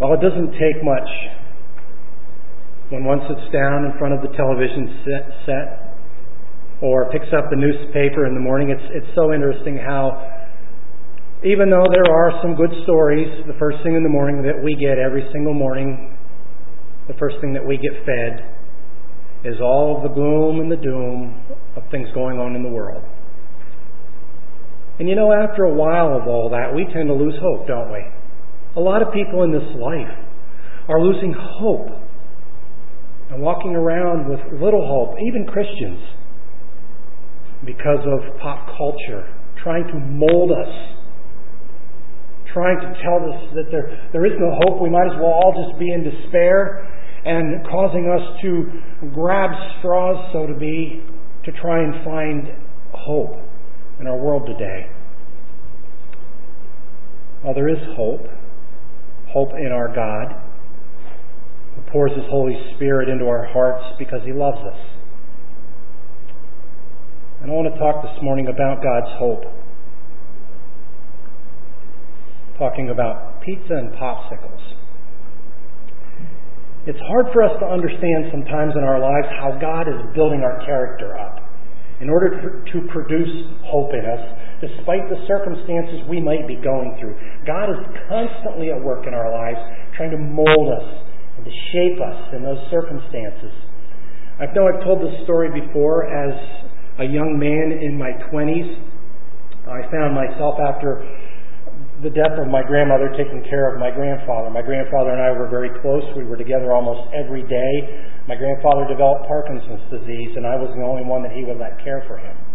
Well, it doesn't take much when one sits down in front of the television set or picks up the newspaper in the morning. It's so interesting how, even though there are some good stories, the first thing in the morning that we get every single morning, the first thing that we get fed is all of the gloom and the doom of things going on in the world. And after a while of all that, we tend to lose hope, don't we? A lot of people in this life are losing hope and walking around with little hope, even Christians, because of pop culture trying to mold us, trying to tell us that there is no hope. We might as well all just be in despair, and causing us to grab straws, so to be, to try and find hope in our world today. Well, there is hope in our God, who pours His Holy Spirit into our hearts because He loves us. And I want to talk this morning about God's hope. Talking about pizza and popsicles. It's hard for us to understand sometimes in our lives how God is building our character up in order to produce hope in us, despite the circumstances we might be going through. God is constantly at work in our lives, trying to mold us and to shape us in those circumstances. I know I've told this story before. As a young man in my 20s, I found myself, after the death of my grandmother, taking care of my grandfather. My grandfather and I were very close. We were together almost every day. My grandfather developed Parkinson's disease, and I was the only one that he would let care for him.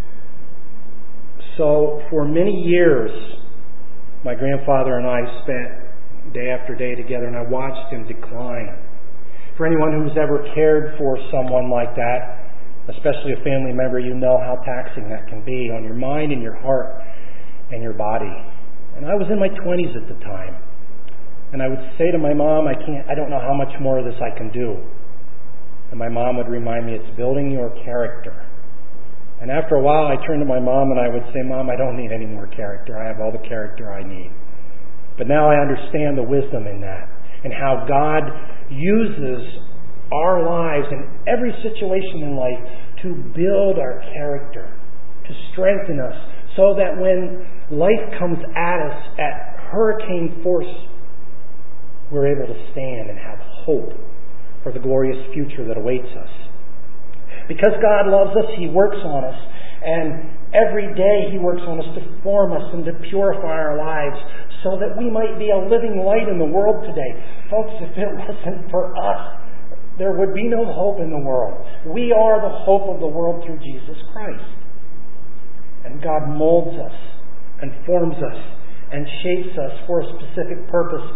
So for many years, my grandfather and I spent day after day together, and I watched him decline. For anyone who's ever cared for someone like that, especially a family member, you know how taxing that can be on your mind and your heart and your body. And I was in my 20s at the time. And I would say to my mom, I don't know how much more of this I can do. And my mom would remind me, it's building your character. And after a while, I turned to my mom and I would say, Mom, I don't need any more character. I have all the character I need. But now I understand the wisdom in that, and how God uses our lives in every situation in life to build our character, to strengthen us, so that when life comes at us at hurricane force, we're able to stand and have hope for the glorious future that awaits us. Because God loves us, He works on us. And every day He works on us to form us and to purify our lives so that we might be a living light in the world today. Folks, if it wasn't for us, there would be no hope in the world. We are the hope of the world through Jesus Christ. And God molds us and forms us and shapes us for a specific purpose.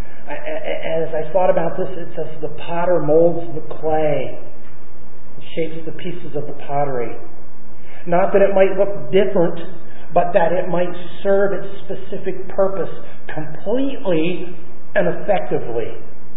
As I thought about this, it says the potter molds the clay, shapes the pieces of the pottery. Not that it might look different, but that it might serve its specific purpose completely and effectively.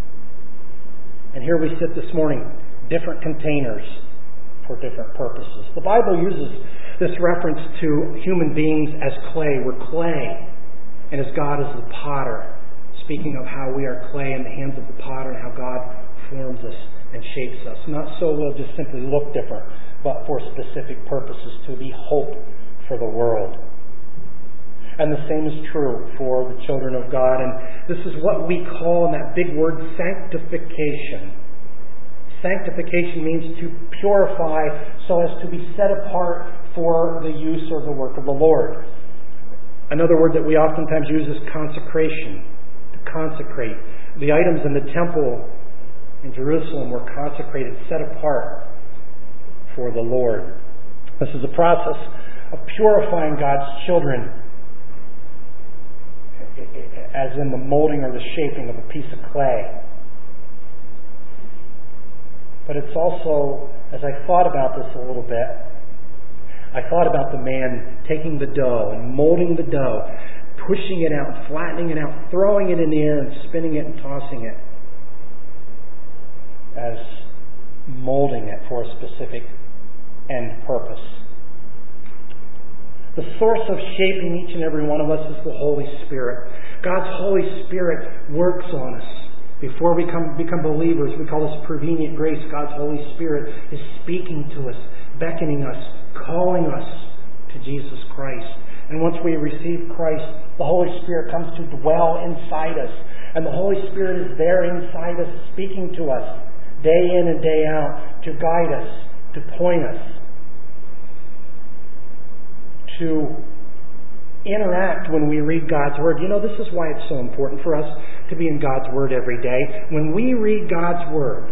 And here we sit this morning, different containers for different purposes. The Bible uses this reference to human beings as clay. We're clay, and as God is the potter. Speaking of how we are clay in the hands of the potter and how God forms us and shapes us. Not so we'll just simply look different, but for specific purposes, to be hope for the world. And the same is true for the children of God. And this is what we call, in that big word, sanctification. Sanctification means to purify so as to be set apart for the use or the work of the Lord. Another word that we oftentimes use is consecration. To consecrate. The items in the temple in Jerusalem were consecrated, set apart for the Lord. This is a process of purifying God's children, as in the molding or the shaping of a piece of clay. But it's also, as I thought about this a little bit, I thought about the man taking the dough and molding the dough, pushing it out, flattening it out, throwing it in the air and spinning it and tossing it, as molding it for a specific end purpose. The source of shaping each and every one of us is the Holy Spirit. God's Holy Spirit works on us. Before we become believers, we call this prevenient grace. God's Holy Spirit is speaking to us, beckoning us, calling us to Jesus Christ. And once we receive Christ, the Holy Spirit comes to dwell inside us. And the Holy Spirit is there inside us, speaking to us day in and day out to guide us, to point us, to interact when we read God's Word. You know, this is why it's so important for us to be in God's Word every day. When we read God's Word,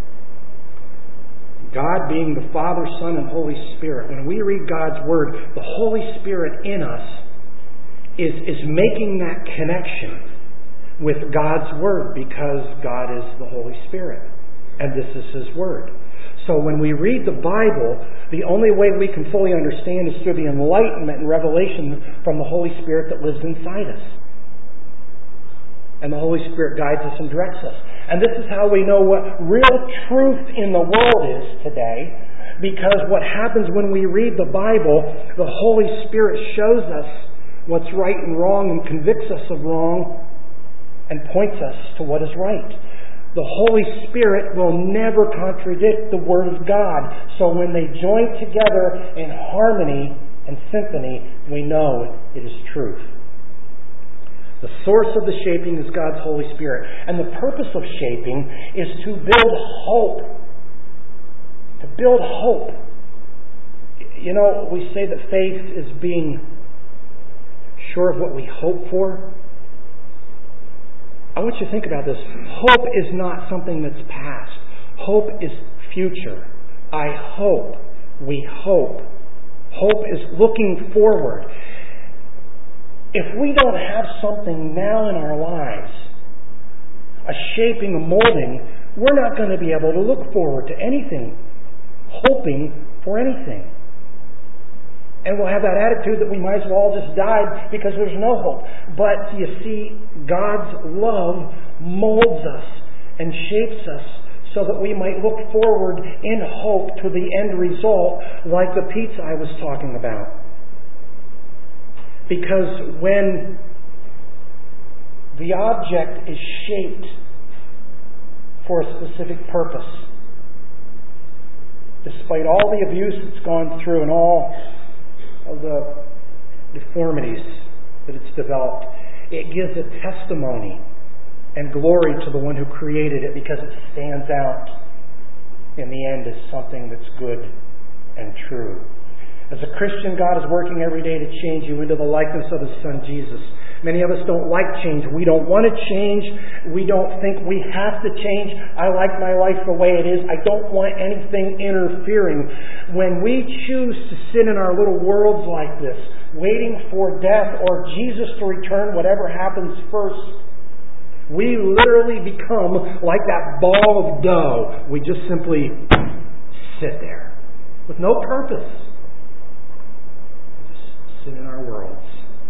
God being the Father, Son, and Holy Spirit, when we read God's Word, the Holy Spirit in us is making that connection with God's Word, because God is the Holy Spirit, and this is His Word. So when we read the Bible, the only way we can fully understand is through the enlightenment and revelation from the Holy Spirit that lives inside us. And the Holy Spirit guides us and directs us. And this is how we know what real truth in the world is today, because what happens when we read the Bible, the Holy Spirit shows us what's right and wrong and convicts us of wrong and points us to what is right. The Holy Spirit will never contradict the Word of God. So when they join together in harmony and symphony, we know it is truth. The source of the shaping is God's Holy Spirit. And the purpose of shaping is to build hope. To build hope. You know, we say that faith is being sure of what we hope for. I want you to think about this. Hope is not something that's past. Hope is future. I hope. We hope. Hope is looking forward. If we don't have something now in our lives, a shaping, a molding, we're not going to be able to look forward to anything, hoping for anything. And we'll have that attitude that we might as well just die because there's no hope. But you see, God's love molds us and shapes us so that we might look forward in hope to the end result, like the pizza I was talking about. Because when the object is shaped for a specific purpose, despite all the abuse it's gone through and all of the deformities that it's developed, it gives a testimony and glory to the one who created it, because it stands out in the end as something that's good and true. As a Christian, God is working every day to change you into the likeness of His Son, Jesus. Many of us don't like change. We don't want to change. We don't think we have to change. I like my life the way it is. I don't want anything interfering. When we choose to sit in our little worlds like this, waiting for death or Jesus to return, whatever happens first, we literally become like that ball of dough. We just simply sit there with no purpose. Sit in our worlds.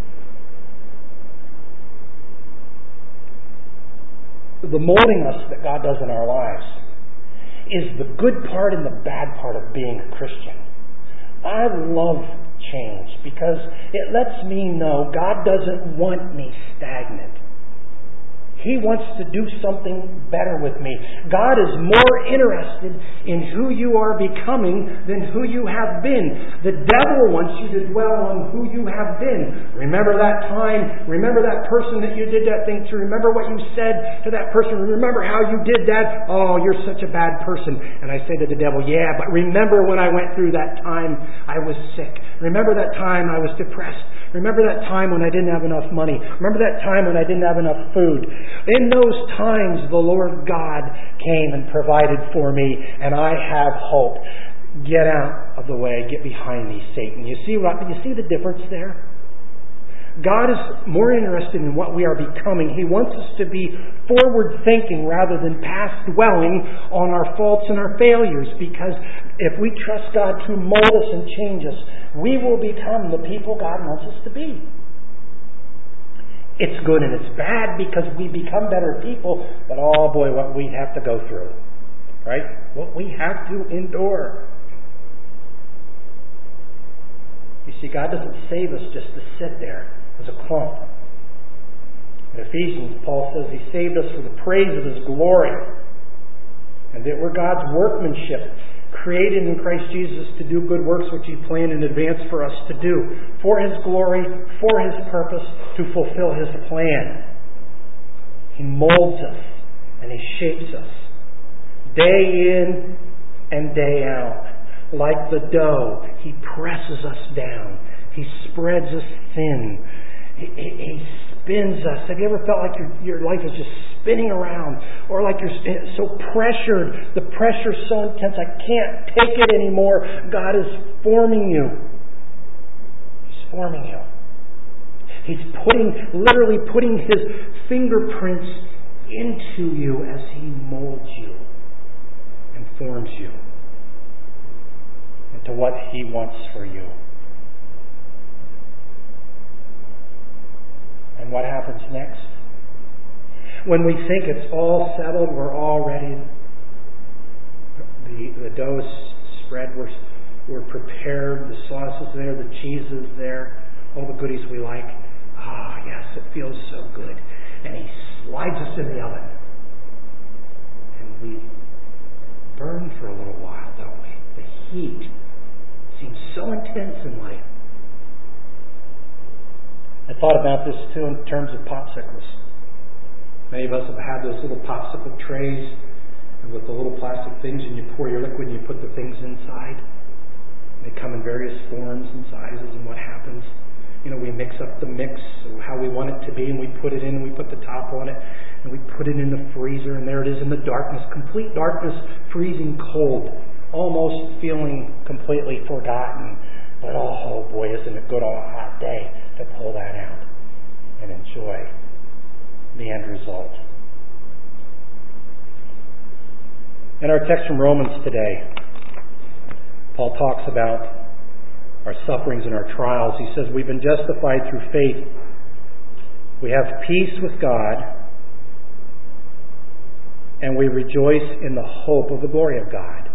The molding us that God does in our lives is the good part and the bad part of being a Christian. I love change because it lets me know God doesn't want me stagnant. He wants to do something better with me. God is more interested in who you are becoming than who you have been. The devil wants you to dwell on who you have been. Remember that time. Remember that person that you did that thing to. Remember what you said to that person. Remember how you did that. Oh, you're such a bad person. And I say to the devil, yeah, but remember when I went through that time I was sick. Remember that time I was depressed. Remember that time when I didn't have enough money. Remember that time when I didn't have enough food. In those times, the Lord God came and provided for me, and I have hope. Get out of the way. Get behind me, Satan. You see the difference there? God is more interested in what we are becoming. He wants us to be forward-thinking rather than past-dwelling on our faults and our failures, because if we trust God to mold us and change us, we will become the people God wants us to be. It's good and it's bad because we become better people, but oh boy, what we have to go through. Right? What we have to endure. You see, God doesn't save us just to sit there as a clump. In Ephesians, Paul says He saved us for the praise of His glory, and that we're God's workmanship, created in Christ Jesus to do good works which He planned in advance for us to do, for His glory, for His purpose, to fulfill His plan. He molds us and He shapes us day in and day out. Like the dough, He presses us down. He spreads us thin. He spins us. Have you ever felt like your life is just spinning around? Or like you're so pressured, the pressure's so intense, I can't take it anymore. God is forming you. He's forming you. He's literally putting His fingerprints into you as He molds you and forms you into what He wants for you. And what happens next? When we think it's all settled, we're all ready. The dough is spread, we're prepared, the sauce is there, the cheese is there, all the goodies we like. Ah, yes, it feels so good. And He slides us in the oven. And we burn for a little while, don't we? The heat seems so intense in life. I thought about this too in terms of popsicles. Many of us have had those little popsicle trays with the little plastic things, and you pour your liquid and you put the things inside. They come in various forms and sizes, and what happens? We mix up the mix of how we want it to be, and we put it in, and we put the top on it, and we put it in the freezer, and there it is in the darkness, complete darkness, freezing cold, almost feeling completely forgotten. But oh boy, isn't it good on a hot day to pull that out and enjoy the end result. In our text from Romans today, Paul talks about our sufferings and our trials. He says we've been justified through faith. We have peace with God, and we rejoice in the hope of the glory of God.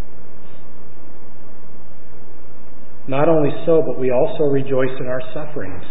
Not only so, but we also rejoice in our sufferings.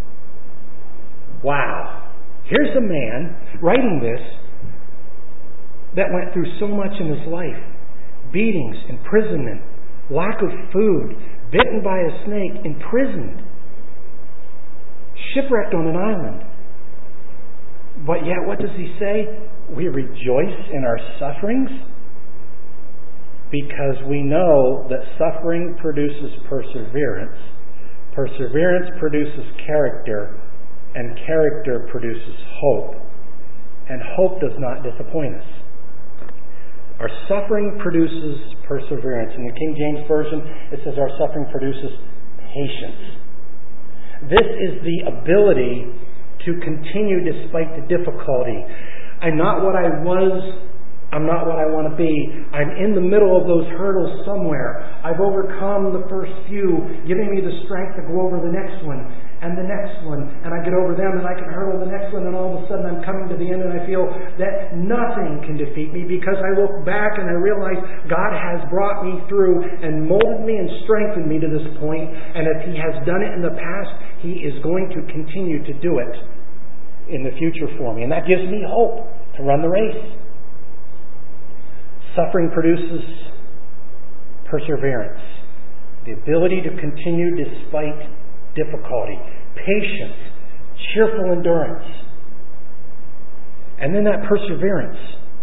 Wow. Here's a man writing this that went through so much in his life. Beatings, imprisonment, lack of food, bitten by a snake, imprisoned, shipwrecked on an island. But yet, what does he say? We rejoice in our sufferings because we know that suffering produces perseverance. Perseverance produces character, and character produces hope. And hope does not disappoint us. Our suffering produces perseverance. In the King James Version, it says our suffering produces patience. This is the ability to continue despite the difficulty. I'm not what I was. I'm not what I want to be. I'm in the middle of those hurdles somewhere. I've overcome the first few, giving me the strength to go over the next one and the next one. And I get over them and I can hurdle the next one, and all of a sudden I'm coming to the end and I feel that nothing can defeat me because I look back and I realize God has brought me through and molded me and strengthened me to this point. And if He has done it in the past, He is going to continue to do it in the future for me. And that gives me hope to run the race. Suffering produces perseverance, the ability to continue despite difficulty, patience, cheerful endurance. And then that perseverance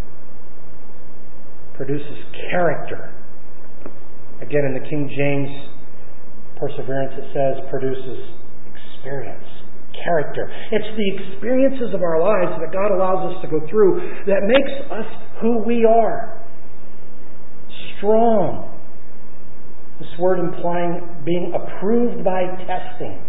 produces character. Again, in the King James, perseverance, it says, produces experience. Character. It's the experiences of our lives that God allows us to go through that makes us who we are. Strong. This word implying being approved by testing.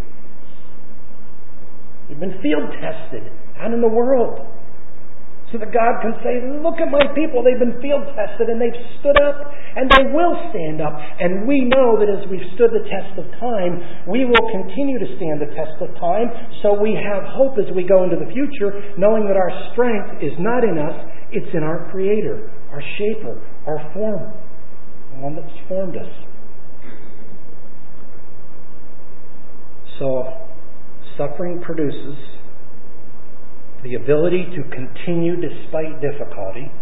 We've been field tested out in the world. So that God can say, look at my people, they've been field tested and they've stood up and they will stand up. And we know that as we've stood the test of time, we will continue to stand the test of time. So we have hope as we go into the future, knowing that our strength is not in us, it's in our Creator, our Shaper, our Former, the one that's formed us. So, suffering produces the ability to continue despite difficulty,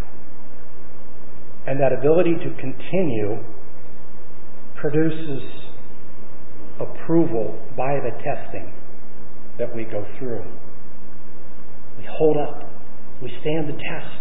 and that ability to continue produces approval by the testing that we go through. We hold up. We stand the test.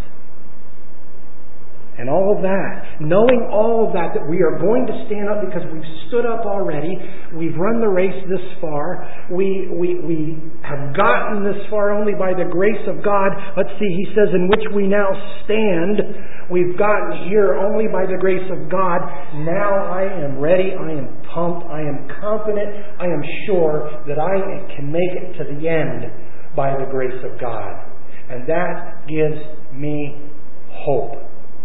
And all of that, knowing all of that we are going to stand up because we've stood up already, we've run the race this far, we have gotten this far only by the grace of God. Let's see, he says, in which we now stand. We've gotten here only by the grace of God. Now I am ready, I am pumped, I am confident, I am sure that I can make it to the end by the grace of God. And that gives me hope.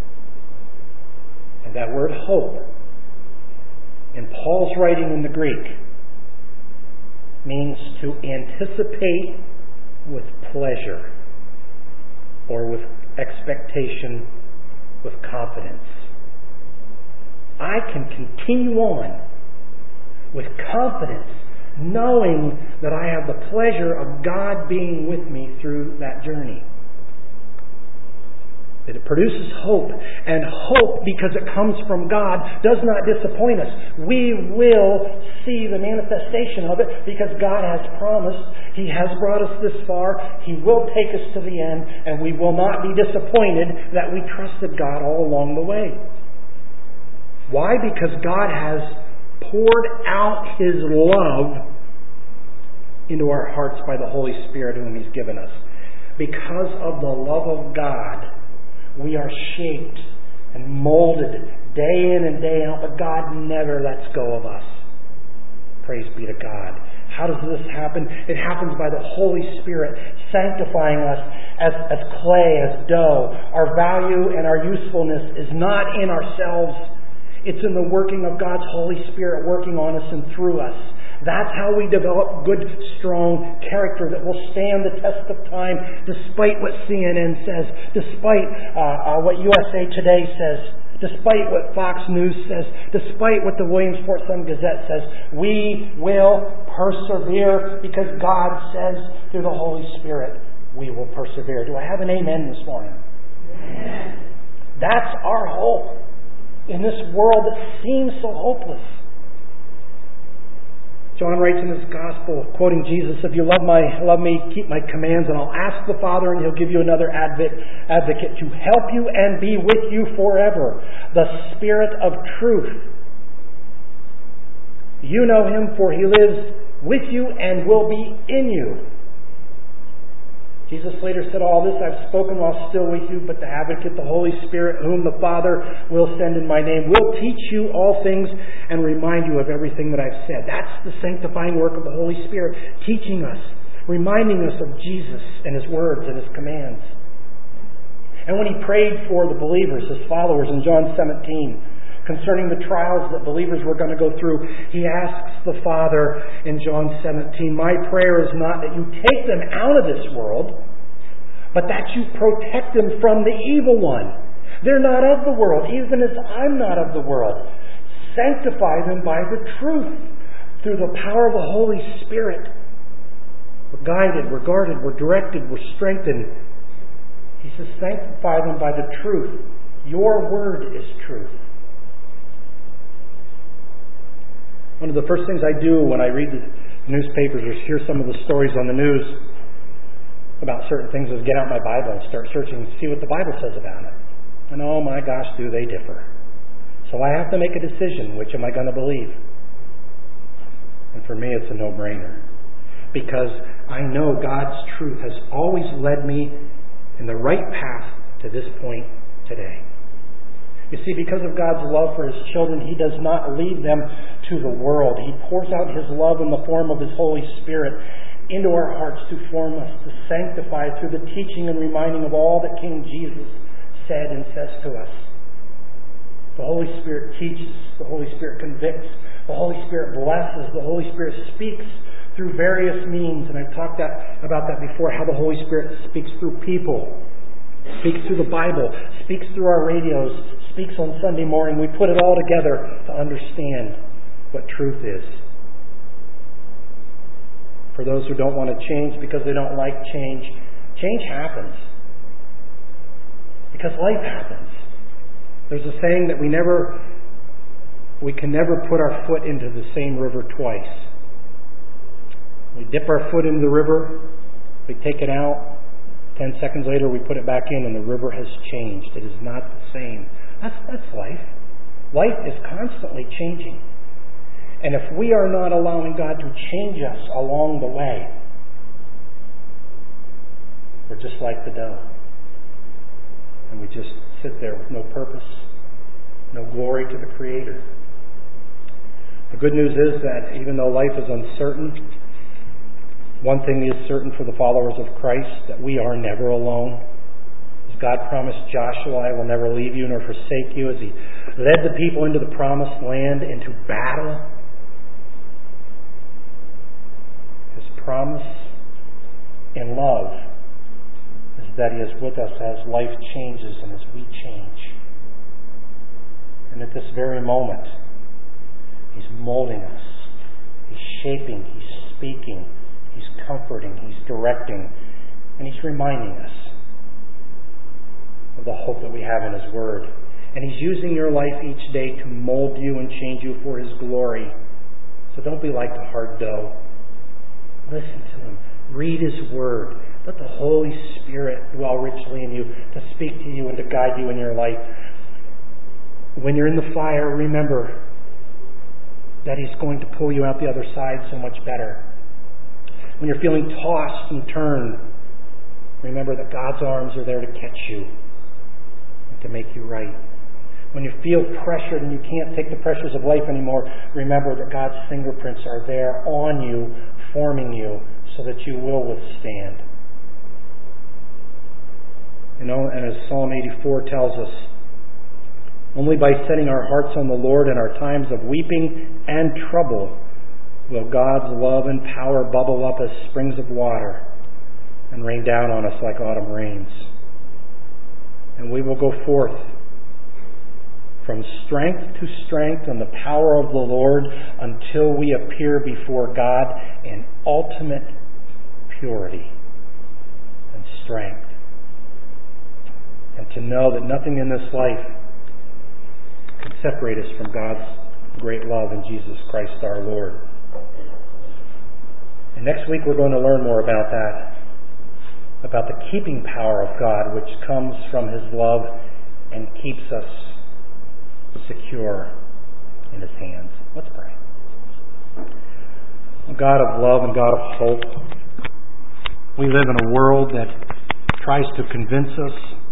And that word hope, in Paul's writing in the Greek, means to anticipate with pleasure or with expectation, with confidence. I can continue on with confidence, knowing that I have the pleasure of God being with me through that journey. That it produces hope. And hope, because it comes from God, does not disappoint us. We will see the manifestation of it because God has promised. He has brought us this far. He will take us to the end. And we will not be disappointed that we trusted God all along the way. Why? Because God has poured out His love into our hearts by the Holy Spirit whom He's given us. Because of the love of God, we are shaped and molded day in and day out, but God never lets go of us. Praise be to God. How does this happen? It happens by the Holy Spirit sanctifying us as clay, as dough. Our value and our usefulness is not in ourselves. It's in the working of God's Holy Spirit working on us and through us. That's how we develop good, strong character that will stand the test of time despite what CNN says, despite what USA Today says, despite what Fox News says, despite what the Williamsport Sun-Gazette says. We will persevere because God says through the Holy Spirit we will persevere. Do I have an amen this morning? Amen. That's our hope in this world that seems so hopeless. John writes in his gospel, quoting Jesus, if you love me, keep my commands, and I'll ask the Father, and He'll give you another advocate to help you and be with you forever, the Spirit of truth. You know Him, for He lives with you and will be in you. Jesus later said, all this I've spoken while still with you, but the advocate, the Holy Spirit, whom the Father will send in my name, will teach you all things and remind you of everything that I've said. That's the sanctifying work of the Holy Spirit, teaching us, reminding us of Jesus and His words and His commands. And when He prayed for the believers, His followers, in John 17, concerning the trials that believers were going to go through, He asks the Father in John 17, my prayer is not that you take them out of this world, but that you protect them from the evil one. They're not of the world, even as I'm not of the world. Sanctify them by the truth through the power of the Holy Spirit. We're guided, we're guarded, we're directed, we're strengthened. He says, sanctify them by the truth. Your word is truth. One of the first things I do when I read the newspapers or hear some of the stories on the news about certain things is get out my Bible and start searching and see what the Bible says about it. And oh my gosh, do they differ. So I have to make a decision. Which am I going to believe? And for me, it's a no-brainer. Because I know God's truth has always led me in the right path to this point today. You see, because of God's love for His children, He does not leave them to the world. He pours out His love in the form of His Holy Spirit into our hearts to form us, to sanctify through the teaching and reminding of all that King Jesus said and says to us. The Holy Spirit teaches. The Holy Spirit convicts. The Holy Spirit blesses. The Holy Spirit speaks through various means. And I've talked about that before, how the Holy Spirit speaks through people, speaks through the Bible, speaks through our radios, speaks on Sunday morning. We put it all together to understand what truth is. For those who don't want to change because they don't like change, Change happens. Because life happens. There's a saying that we can never put our foot into the same river twice. We dip our foot into the river, we take it out, 10 seconds later we put it back in and the river has changed. It is not the same. That's life. Life is constantly changing. And if we are not allowing God to change us along the way, we're just like the dough. And we just sit there with no purpose, no glory to the Creator. The good news is that even though life is uncertain, one thing is certain for the followers of Christ, that we are never alone. As God promised Joshua, I will never leave you nor forsake you, as he led the people into the promised land, into battle. His promise in love is that He is with us as life changes and as we change. And at this very moment, He's molding us. He's shaping. He's speaking. He's comforting. He's directing. And He's reminding us of the hope that we have in His Word. And He's using your life each day to mold you and change you for His glory. So don't be like the hard dough. Listen to Him. Read His Word. Let the Holy Spirit dwell richly in you to speak to you and to guide you in your life. When you're in the fire, remember that He's going to pull you out the other side so much better. When you're feeling tossed and turned, remember that God's arms are there to catch you and to make you right. When you feel pressured and you can't take the pressures of life anymore, remember that God's fingerprints are there on you, forming you so that you will withstand. And as Psalm 84 tells us, only by setting our hearts on the Lord in our times of weeping and trouble will God's love and power bubble up as springs of water and rain down on us like autumn rains. And we will go forth from strength to strength in the power of the Lord until we appear before God in ultimate purity and strength. And to know that nothing in this life can separate us from God's great love in Jesus Christ our Lord. And next week we're going to learn more about that, about the keeping power of God which comes from His love and keeps us secure in His hands. Let's pray. God of love and God of hope, we live in a world that tries to convince us